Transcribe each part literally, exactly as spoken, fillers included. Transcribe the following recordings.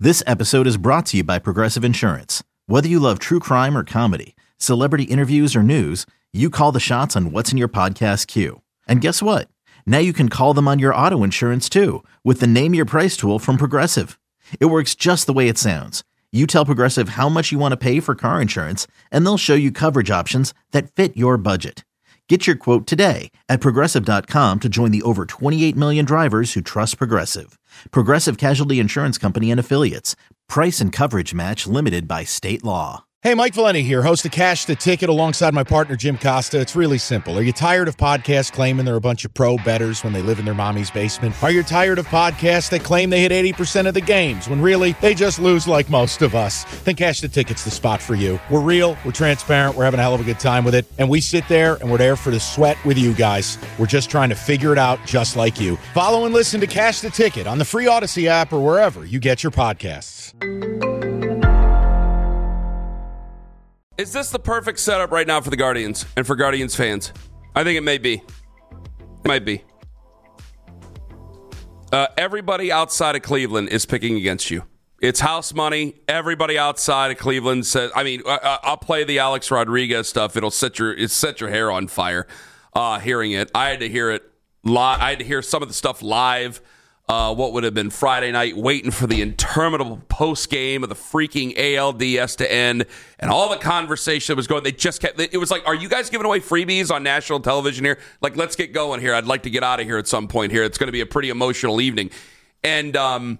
This episode is brought to you by Progressive Insurance. Whether you love true crime or comedy, celebrity interviews or news, you call the shots on what's in your podcast queue. And guess what? Now you can call them on your auto insurance too with the Name Your Price tool from Progressive. It works just the way it sounds. You tell Progressive how much you want to pay for car insurance, and they'll show you coverage options that fit your budget. Get your quote today at Progressive dot com to join the over twenty-eight million drivers who trust Progressive. Progressive Casualty Insurance Company and Affiliates. Price and coverage match limited by state law. Hey, Mike Valenti here, host of Cash the Ticket alongside my partner Jim Costa. It's really simple. Are you tired of podcasts claiming they're a bunch of pro bettors when they live in their mommy's basement? Are you tired of podcasts that claim they hit eighty percent of the games when really they just lose like most of us? Then Cash the Ticket's the spot for you. We're real, we're transparent, we're having a hell of a good time with it, and we sit there and we're there for the sweat with you guys. We're just trying to figure it out just like you. Follow and listen to Cash the Ticket on the free Odyssey app or wherever you get your podcasts. Is this the perfect setup right now for the Guardians and for Guardians fans? I think it may be. It might be. Uh, everybody outside of Cleveland is picking against you. It's house money. Everybody outside of Cleveland says, I mean, I, I'll play the Alex Rodriguez stuff. It'll set your it set your hair on fire uh, hearing it. I had to hear it live. I had to hear some of the stuff live. Uh, what would have been Friday night, waiting for the interminable post game of the freaking A L D S to end, and all the conversation that was going. They just kept. It was like, are you guys giving away freebies on national television here? Like, let's get going here. I'd like to get out of here at some point here. It's going to be a pretty emotional evening, and um,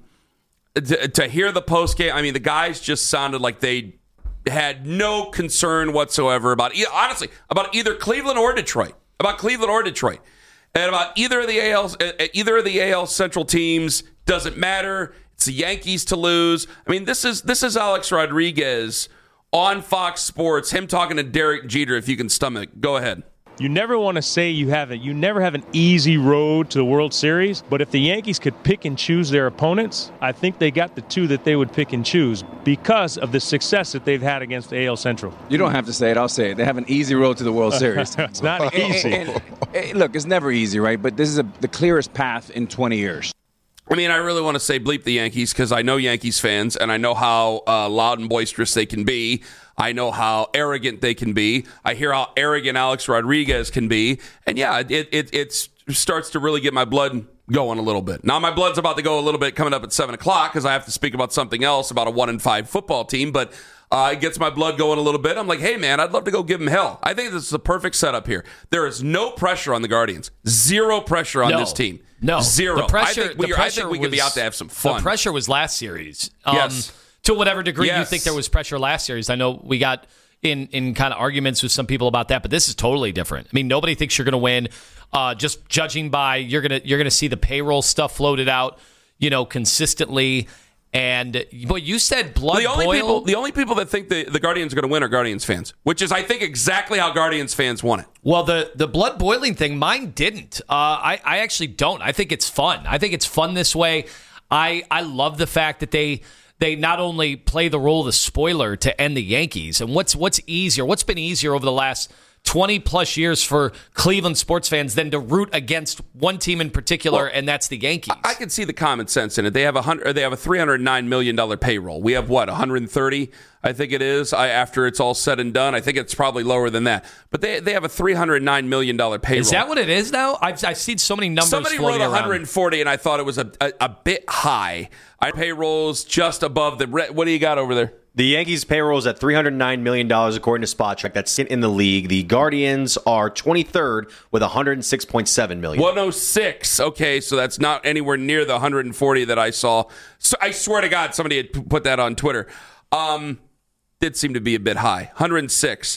to, to hear the post game, I mean, the guys just sounded like they had no concern whatsoever about, honestly, about either Cleveland or Detroit, about Cleveland or Detroit. And about either of the A L, either of the A L Central teams, doesn't matter. It's the Yankees to lose. I mean, this is this is Alex Rodriguez on Fox Sports. Him talking to Derek Jeter. If you can stomach, go ahead. You never want to say you have it. You never have an easy road to the World Series. But if the Yankees could pick and choose their opponents, I think they got the two that they would pick and choose because of the success that they've had against the A L Central. You don't have to say it. I'll say it. They have an easy road to the World Series. It's not easy. And, and, and, look, it's never easy, right? But this is a, the clearest path in twenty years. I mean, I really want to say bleep the Yankees because I know Yankees fans and I know how uh, loud and boisterous they can be. I know how arrogant they can be. I hear how arrogant Alex Rodriguez can be. And yeah, it it, it starts to really get my blood going a little bit. Now my blood's about to go a little bit coming up at seven o'clock because I have to speak about something else, about a one and five football team. But uh, it gets my blood going a little bit. I'm like, hey, man, I'd love to go give them hell. I think this is a perfect setup here. There is no pressure on the Guardians. Zero pressure on no, this team. No. Zero. The pressure, I think we, the pressure I think we was, could be out to have some fun. The pressure was last series. Um, yes. To whatever degree yes. you think there was pressure last series. I know we got in, in kind of arguments with some people about that, but this is totally different. I mean, nobody thinks you're going to win. Uh, just judging by you're gonna you're gonna see the payroll stuff floated out, you know, consistently. And but you said blood the only boil. People, the only people that think the, the Guardians are going to win are Guardians fans, which is, I think, exactly how Guardians fans want it. Well, the, the blood boiling thing, mine didn't. Uh, I, I actually don't. I think it's fun. I think it's fun this way. I I love the fact that they they not only play the role of the spoiler to end the Yankees. And what's what's easier? What's been easier over the last twenty plus years for Cleveland sports fans than to root against one team in particular, well, and that's the Yankees? I can see the common sense in it. They have a hundred. They have a three hundred nine million dollar payroll. We have what, one hundred thirty? I think it is. I, after it's all said and done, I think it's probably lower than that. But they they have a three hundred nine million dollar payroll. Is that what it is now? I've I've seen so many numbers. Somebody floating wrote one hundred around. forty, and I thought it was a a, a bit high. Our payroll's just above the. What do you got over there? The Yankees' payroll is at three hundred nine million dollars according to SpotTrack. That's in the league. The Guardians are twenty-third with one hundred six point seven million dollars. one oh six. Okay, so that's not anywhere near the one hundred forty that I saw. So I swear to God, somebody had put that on Twitter. Um, did seem to be a bit high. one hundred six.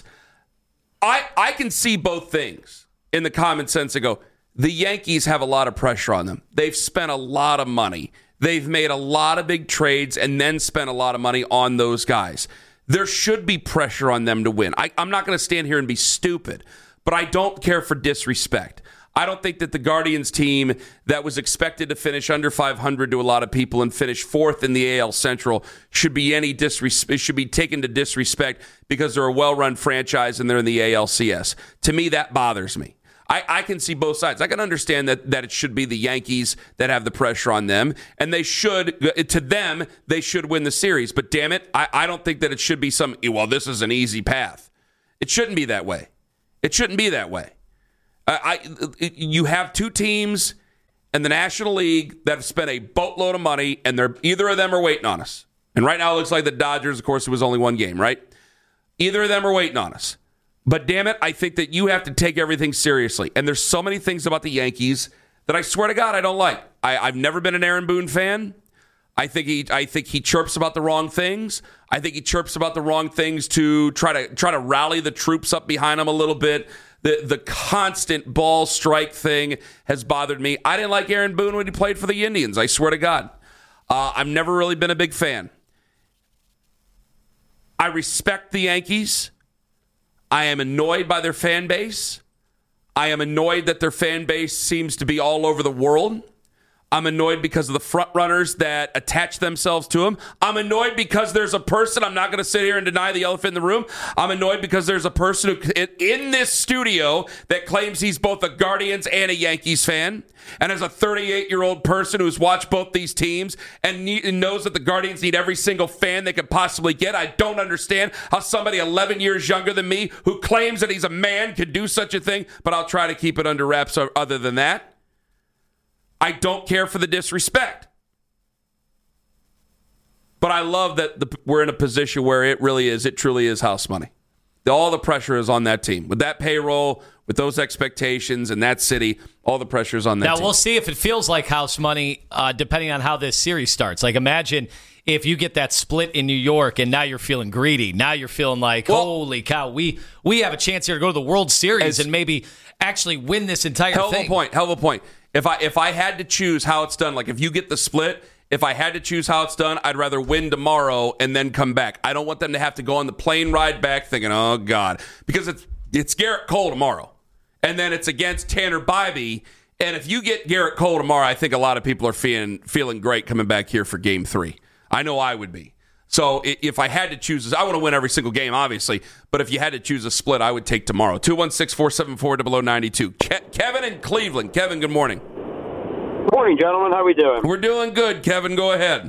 I I can see both things in the common sense and go, the Yankees have a lot of pressure on them. They've spent a lot of money. They've made a lot of big trades and then spent a lot of money on those guys. There should be pressure on them to win. I, I'm not going to stand here and be stupid, but I don't care for disrespect. I don't think that the Guardians team that was expected to finish under five hundred to a lot of people and finish fourth in the A L Central should be any disres- should be taken to disrespect because they're a well-run franchise and they're in the A L C S. To me, that bothers me. I, I can see both sides. I can understand that that it should be the Yankees that have the pressure on them, and they should, to them, they should win the series. But damn it, I, I don't think that it should be some, well, this is an easy path. It shouldn't be that way. It shouldn't be that way. I, I you have two teams in the National League that have spent a boatload of money, and they're either of them are waiting on us. And right now it looks like the Dodgers, of course, it was only one game, right? Either of them are waiting on us. But damn it, I think that you have to take everything seriously. And there's so many things about the Yankees that I swear to God I don't like. I, I've never been an Aaron Boone fan. I think he I think he chirps about the wrong things. I think he chirps about the wrong things to try to try to rally the troops up behind him a little bit. The the constant ball strike thing has bothered me. I didn't like Aaron Boone when he played for the Indians. I swear to God. Uh, I've never really been a big fan. I respect the Yankees. I am annoyed by their fan base. I am annoyed that their fan base seems to be all over the world. I'm annoyed because of the front runners that attach themselves to him. I'm annoyed because there's a person, I'm not going to sit here and deny the elephant in the room. I'm annoyed because there's a person who, in this studio that claims he's both a Guardians and a Yankees fan. And as a thirty-eight-year-old person who's watched both these teams and, need, and knows that the Guardians need every single fan they could possibly get, I don't understand how somebody eleven years younger than me who claims that he's a man could do such a thing, but I'll try to keep it under wraps other than that. I don't care for the disrespect. But I love that the, we're in a position where it really is, it truly is house money. All the pressure is on that team. With that payroll, with those expectations in that city, all the pressure is on that now, team. Now, we'll see if it feels like house money uh, depending on how this series starts. Like, imagine if you get that split in New York and now you're feeling greedy. Now you're feeling like, well, holy cow, we we have a chance here to go to the World Series and maybe actually win this entire hell thing. Hell of a point, hell of a point. If I if I had to choose how it's done, like if you get the split, if I had to choose how it's done, I'd rather win tomorrow and then come back. I don't want them to have to go on the plane ride back thinking, oh, God. Because it's it's Garrett Cole tomorrow. And then it's against Tanner Bybee. And if you get Garrett Cole tomorrow, I think a lot of people are feeling feeling great coming back here for game three. I know I would be. So if I had to choose, I want to win every single game, obviously. But if you had to choose a split, I would take tomorrow. two one six, four seven four, zero zero nine two. Ke- Kevin in Cleveland. Kevin, good morning. Good morning, gentlemen. How are we doing? We're doing good, Kevin. Go ahead.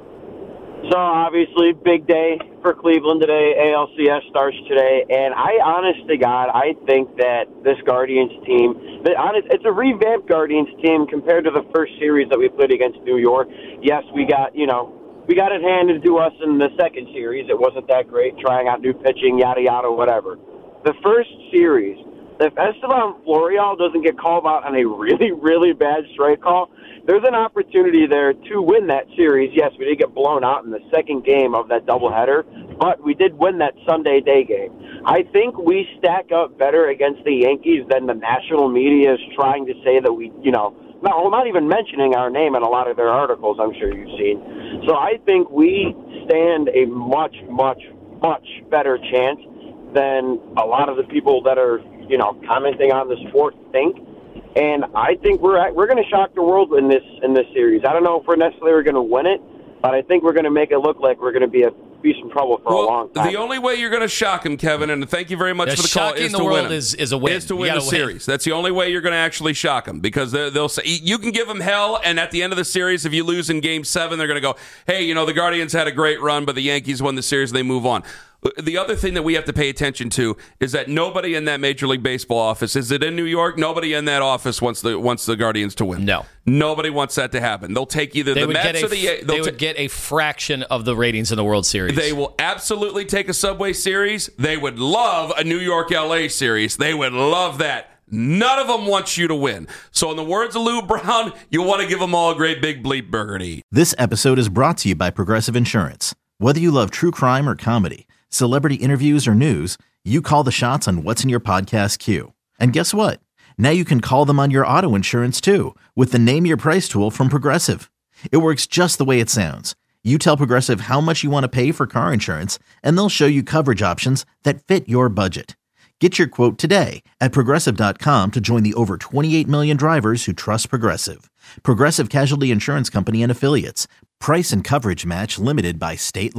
So, obviously, big day for Cleveland today. A L C S starts today. And I, honest to God, I think that this Guardians team, it's a revamped Guardians team compared to the first series that we played against New York. Yes, we got, you know, we got it handed to us in the second series. It wasn't that great, trying out new pitching, yada, yada, whatever. The first series, if Esteban Florial doesn't get called out on a really, really bad strike call, there's an opportunity there to win that series. Yes, we did get blown out in the second game of that doubleheader, but we did win that Sunday day game. I think we stack up better against the Yankees than the national media is trying to say that we, you know, no, not even mentioning our name in a lot of their articles, I'm sure you've seen. So I think we stand a much, much, much better chance than a lot of the people that are, you know, commenting on the sport think. And I think we're at, we're going to shock the world in this in this series. I don't know if we're necessarily going to win it, but I think we're going to make it look like we're going to be a be some trouble for well, a long time. The only way you're going to shock them, Kevin, and thank you very much the for the call, is the to world win them. Is, is a win. Is to win the win. series. That's the only way you're going to actually shock them, because they'll say you can give them hell, and at the end of the series, if you lose in Game Seven, they're going to go, "Hey, you know the Guardians had a great run, but the Yankees won the series, and they move on." The other thing that we have to pay attention to is that nobody in that Major League Baseball office, is it in New York? Nobody in that office wants the wants the Guardians to win. No. Nobody wants that to happen. They'll take either they the would Mets get a, or the... They would get a fraction of the ratings in the World Series. They will absolutely take a Subway Series. They would love a New York-L A series. They would love that. None of them want you to win. So in the words of Lou Brown, you want to give them all a great big bleep burger to eat. This episode is brought to you by Progressive Insurance. Whether you love true crime or comedy, celebrity interviews or news, you call the shots on what's in your podcast queue. And guess what? Now you can call them on your auto insurance too with the Name Your Price tool from Progressive. It works just the way it sounds. You tell Progressive how much you want to pay for car insurance, and they'll show you coverage options that fit your budget. Get your quote today at Progressive dot com to join the over twenty-eight million drivers who trust Progressive. Progressive Casualty Insurance Company and Affiliates. Price and coverage match limited by state law.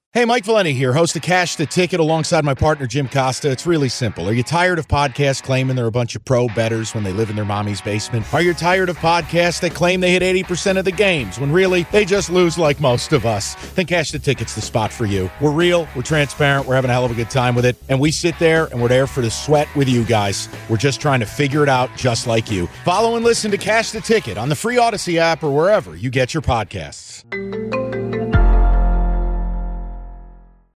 Hey, Mike Valenti here, host of Cash the Ticket alongside my partner, Jim Costa. It's really simple. Are you tired of podcasts claiming they're a bunch of pro bettors when they live in their mommy's basement? Are you tired of podcasts that claim they hit eighty percent of the games when really they just lose like most of us? Then Cash the Ticket's the spot for you. We're real, we're transparent, we're having a hell of a good time with it, and we sit there and we're there for the sweat with you guys. We're just trying to figure it out just like you. Follow and listen to Cash the Ticket on the free Odyssey app or wherever you get your podcasts.